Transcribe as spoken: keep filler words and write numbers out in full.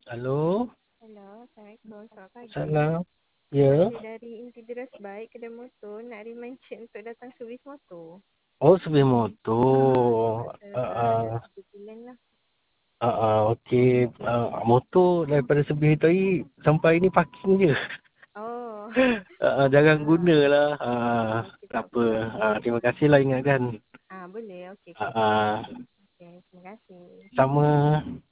Halo. Hello, Assalamualaikum. Selamat pagi. Salam. Saya Ya. dari Intidiras Bike Kedai Motor nak remind cik untuk datang servis motor. Oh, servis Ah, motor. sebab saya Ah, sekarang ada ah, tiga bulan lah. ah, ah, okey. Ah, motor daripada servis tadi sampai ni parking je. Oh, Ah, ah, jangan ah, gunalah. Ah, okey tak tak apa. apa. Ah, terima kasihlah ingatkan. Ah, boleh. Okey, Ah, okey. ah, Okey, terima kasih. sama.